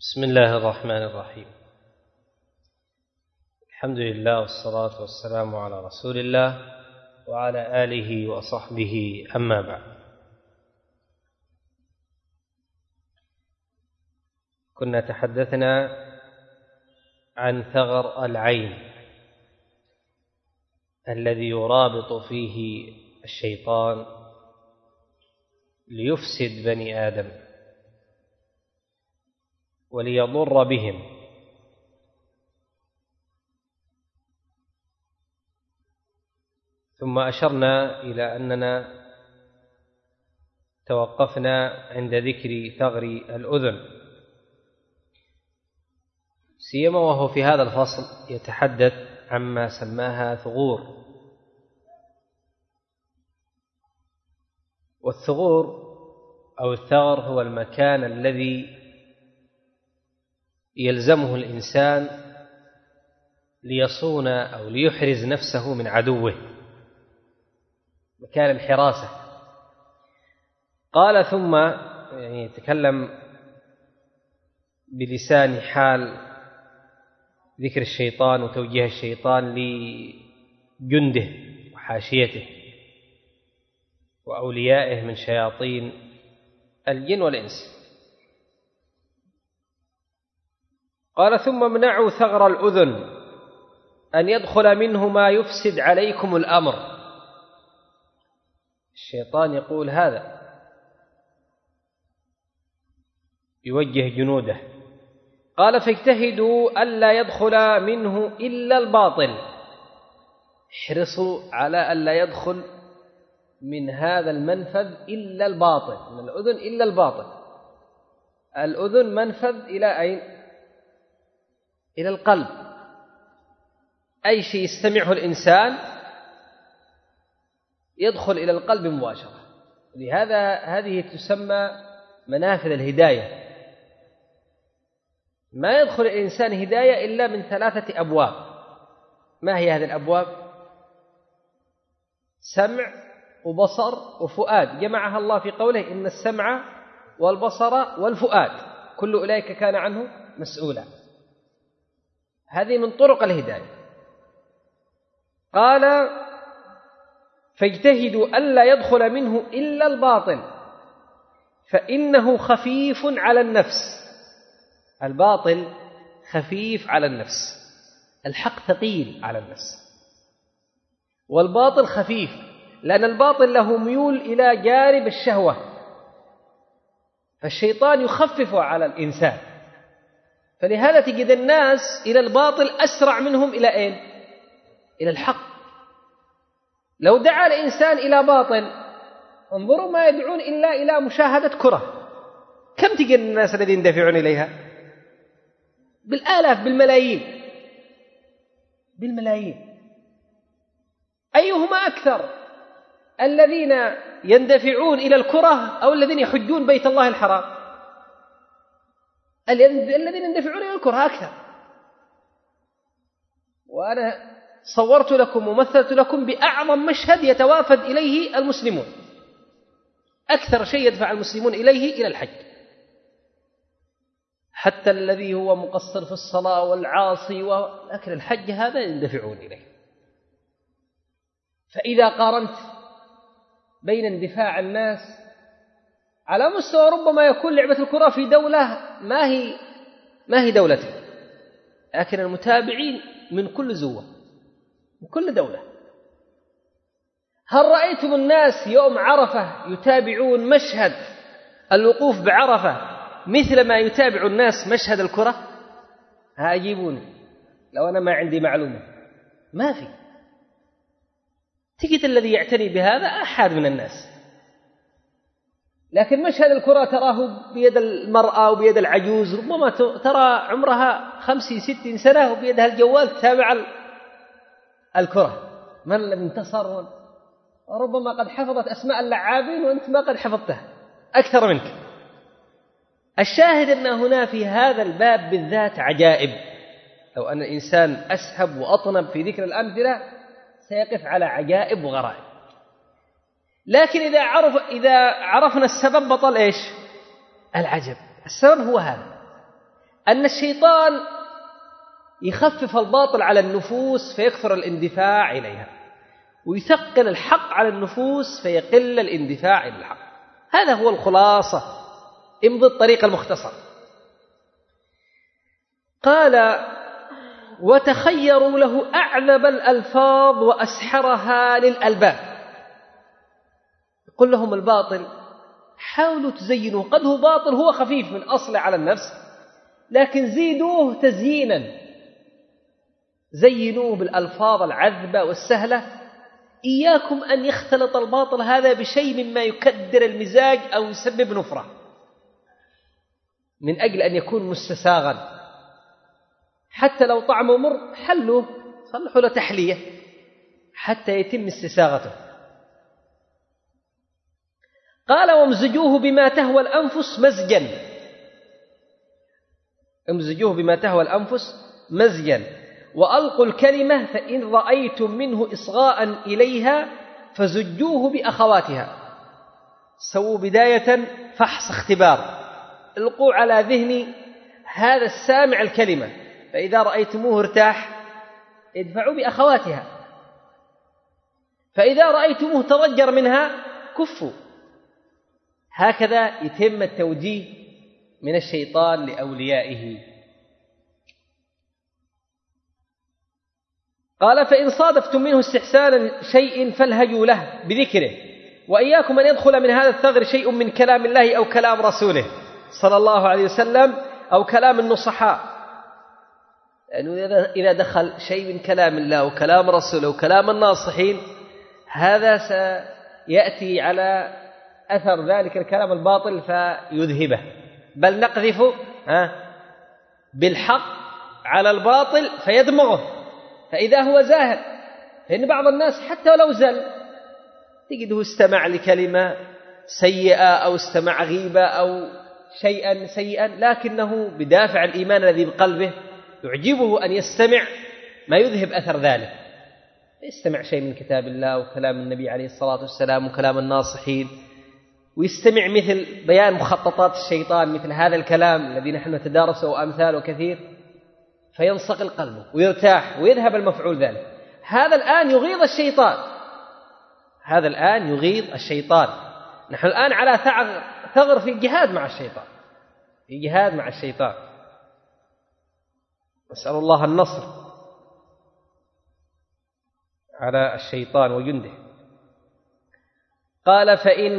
بسم الله الرحمن الرحيم. الحمد لله والصلاة والسلام على رسول الله وعلى آله وصحبه، أما بعد. كنا تحدثنا عن ثغر العين الذي يرابط فيه الشيطان ليفسد بني آدم وليضر بهم، ثم أشرنا إلى أننا توقفنا عند ذكر ثغر الأذن، سيما وهو في هذا الفصل يتحدث عما سماها ثغور. والثغور أو الثغر هو المكان الذي يلزمه الإنسان ليصون أو ليحرز نفسه من عدوه، مكان الحراسة. قال ثم يتكلم بلسان حال ذكر الشيطان وتوجيه الشيطان لجنده وحاشيته وأوليائه من شياطين الجن والإنس. قال ثم امنعوا ثغر الأذن أن يدخل منه ما يفسد عليكم الأمر. الشيطان يقول هذا، يوجه جنوده. قال فاجتهدوا ألا يدخل منه إلا الباطل، احرصوا على ألا يدخل من هذا المنفذ إلا الباطل، من الأذن إلا الباطل. الأذن منفذ إلى أين؟ إلى القلب. أي شيء يستمعه الإنسان يدخل إلى القلب مباشرة. لهذا هذه تسمى منافذ الهداية. ما يدخل الإنسان هداية إلا من 3 أبواب. ما هي هذه الأبواب؟ سمع وبصر وفؤاد، جمعها الله في قوله إن السمع والبصر والفؤاد كل أولئك كان عنه مسؤولا. هذه من طرق الهداية. قال فاجتهدوا ألا يدخل منه إلا الباطل فإنه خفيف على النفس. الباطل خفيف على النفس، الحق ثقيل على النفس، والباطل خفيف، لأن الباطل له ميول إلى جانب الشهوة، فالشيطان يخفف على الإنسان. فلهذا تجد الناس إلى الباطل أسرع منهم إلى أين؟ إلى الحق. لو دعا الإنسان إلى باطل، انظروا ما يدعون إلا إلى مشاهدة كرة. كم تجد الناس الذين يندفعون إليها؟ بالآلاف، بالملايين. أيهما أكثر، الذين يندفعون إلى الكرة أو الذين يحجون بيت الله الحرام؟ الذين يندفعون إلى الكرة أكثر. وأنا صورت لكم ومثلت لكم بأعظم مشهد يتوافد إليه المسلمون. أكثر شيء يدفع المسلمون إليه إلى الحج، حتى الذي هو مقصر في الصلاة والعاصي ولكن الحج هذا يندفعون إليه. فإذا قارنت بين اندفاع الناس على مستوى ربما يكون لعبة الكرة في دولة ما هي دولته، لكن المتابعين من كل زوة، من كل دولة. هل رأيتم الناس يوم عرفة يتابعون مشهد الوقوف بعرفة مثل ما يتابع الناس مشهد الكرة؟ أجيبوني لو أنا ما عندي معلومة. ما في. تجد الذي يعتني بهذا أحد من الناس، لكن مشهد الكرة تراه بيد المرأة وبيد العجوز، ربما ترى عمرها 50-60 سنة وبيدها الجوال تتابع الكرة. من الذي انتصر؟ ربما قد حفظت أسماء اللاعبين وأنت ما قد حفظتها أكثر منك. الشاهد أن هنا في هذا الباب بالذات عجائب. لو أن الإنسان أسهب وأطنب في ذكر الأمثلة سيقف على عجائب وغرائب. لكن إذا عرفنا السبب بطل إيش؟ العجب. السبب هو هذا. أن الشيطان يخفف الباطل على النفوس فيكثر الاندفاع إليها، ويثقل الحق على النفوس فيقل الاندفاع إلى الحق. هذا هو الخلاصة، امضي الطريق المختصر. قال: وتخيروا له أعذب الألفاظ وأسحرها للألباب. يقول لهم الباطل حاولوا تزينوه، قد هو باطل هو خفيف من أصله على النفس، لكن زيدوه تزيينا، زينوه بالألفاظ العذبة والسهلة. إياكم أن يختلط الباطل هذا بشيء مما يكدر المزاج أو يسبب نفرة، من أجل أن يكون مستساغا. حتى لو طعمه مر حلوه، صلحوا له تحلية حتى يتم استساغته. قال: وامزجوه بما تهوى الأنفس مزجا، امزجوه بما تهوى الأنفس مزجا، وألقوا الكلمة فإن رأيتم منه إصغاء إليها فزجوه بأخواتها. سووا بداية فحص اختبار، القوا على ذهن هذا السامع الكلمة، فإذا رأيتموه ارتاح ادفعوا بأخواتها، فإذا رأيتموه تضجر منها كفوا. هكذا يتم التوجيه من الشيطان لأوليائه. قال: فإن صادفتم منه استحسانا شيء فالهجوا له بذكره، وإياكم أن يدخل من هذا الثغر شيء من كلام الله أو كلام رسوله صلى الله عليه وسلم أو كلام النصحاء، لأنه إذا دخل شيء من كلام الله وكلام رسوله وكلام الناصحين هذا سيأتي على أثر ذلك الكلام الباطل فيذهبه، بل نقذف بالحق على الباطل فيدمغه، فإذا هو زاهد. فإن بعض الناس حتى لو زل تجده استمع لكلمة سيئة أو استمع غيبة أو شيئا سيئا، لكنه بدافع الإيمان الذي بقلبه يعجبه أن يستمع ما يذهب أثر ذلك، يستمع شيء من كتاب الله وكلام النبي عليه الصلاة والسلام وكلام الناصحين، ويستمع مثل بيان مخططات الشيطان مثل هذا الكلام الذي نحن نتدارسه وأمثاله كثير، فينصقل قلبه ويرتاح ويذهب المفعول ذلك. هذا الآن يغيظ الشيطان، هذا الآن يغيظ الشيطان. نحن الآن على ثغر في جهاد مع الشيطان، في جهاد مع الشيطان، نسأل الله النصر على الشيطان وجنده. قال: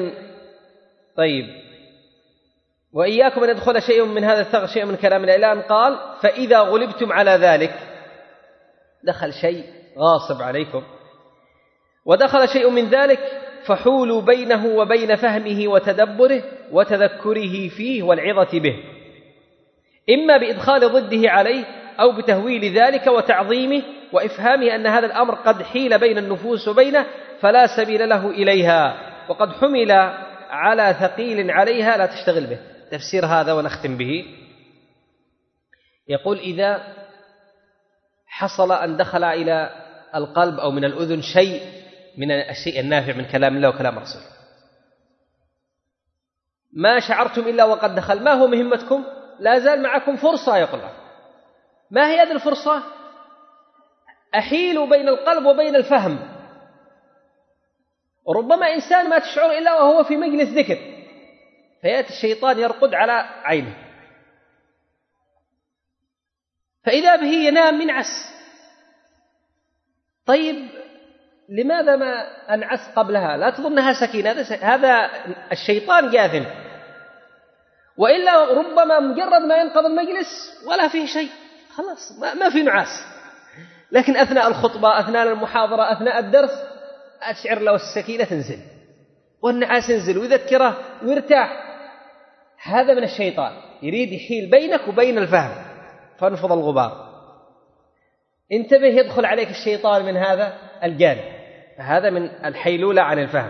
وإياكم أن يدخل شيء من هذا الثغر شيء من كلام الإعلان. قال: فإذا غلبتم على ذلك، دخل شيء غاصب عليكم ودخل شيء من ذلك، فحولوا بينه وبين فهمه وتدبره وتذكره فيه والعظة به، إما بإدخال ضده عليه أو بتهويل ذلك وتعظيمه وإفهامه أن هذا الأمر قد حيل بين النفوس وبينه فلا سبيل له إليها، وقد حمل على ثقيل عليها لا تشتغل به. تفسير هذا ونختم به. يقول: إذا حصل أن دخل إلى القلب أو من الأذن شيء من الشيء النافع من كلام الله وكلام رسوله، ما شعرتم إلا وقد دخل، ما هو مهمتكم؟ لا زال معكم فرصة. يقول الله: ما هي هذه الفرصة؟ أحيلوا بين القلب وبين الفهم. وربما إنسان ما تشعر إلا وهو في مجلس ذكر، فيأتي الشيطان يرقد على عينه، فإذا به ينام منعس. طيب لماذا ما أنعس قبلها؟ لا تظنها سكينة، هذا الشيطان جاثم. وإلا ربما مجرد ما ينقض المجلس ولا فيه شيء، خلاص ما في نعاس، لكن أثناء الخطبة أثناء المحاضرة أثناء الدرس أشعر له السكينة تنزل والنعاس ينزل ويذكره ويرتاح. هذا من الشيطان، يريد يحيل بينك وبين الفهم فانفض الغبار. انتبه، يدخل عليك الشيطان من هذا الجانب، فهذا من الحيلولة عن الفهم.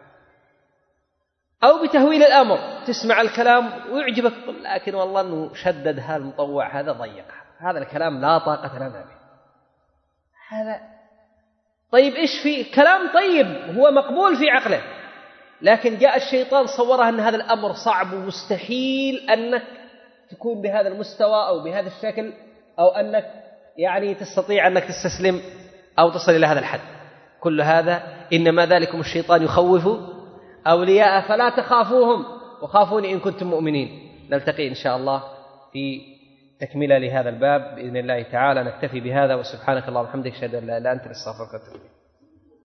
أو بتهويل الأمر، تسمع الكلام ويعجبك لكن والله أنه شدد هذا المطوع هذا ضيق، هذا الكلام لا طاقة لنا به. هذا طيب إيش فيه؟ كلام طيب هو مقبول في عقله، لكن جاء الشيطان صوره أن هذا الأمر صعب ومستحيل أنك تكون بهذا المستوى أو بهذا الشكل، أو أنك يعني تستطيع أنك تستسلم أو تصل إلى هذا الحد. كل هذا إنما ذلكم الشيطان يخوف أولياء فلا تخافوهم وخافوني إن كنتم مؤمنين. نلتقي إن شاء الله في تكملة لهذا الباب بإذن الله تعالى. نكتفي بهذا، وسبحانك اللهم وبحمدك أشهد أن لا إله إلا أنت، أستغفرك وأتوب إليك.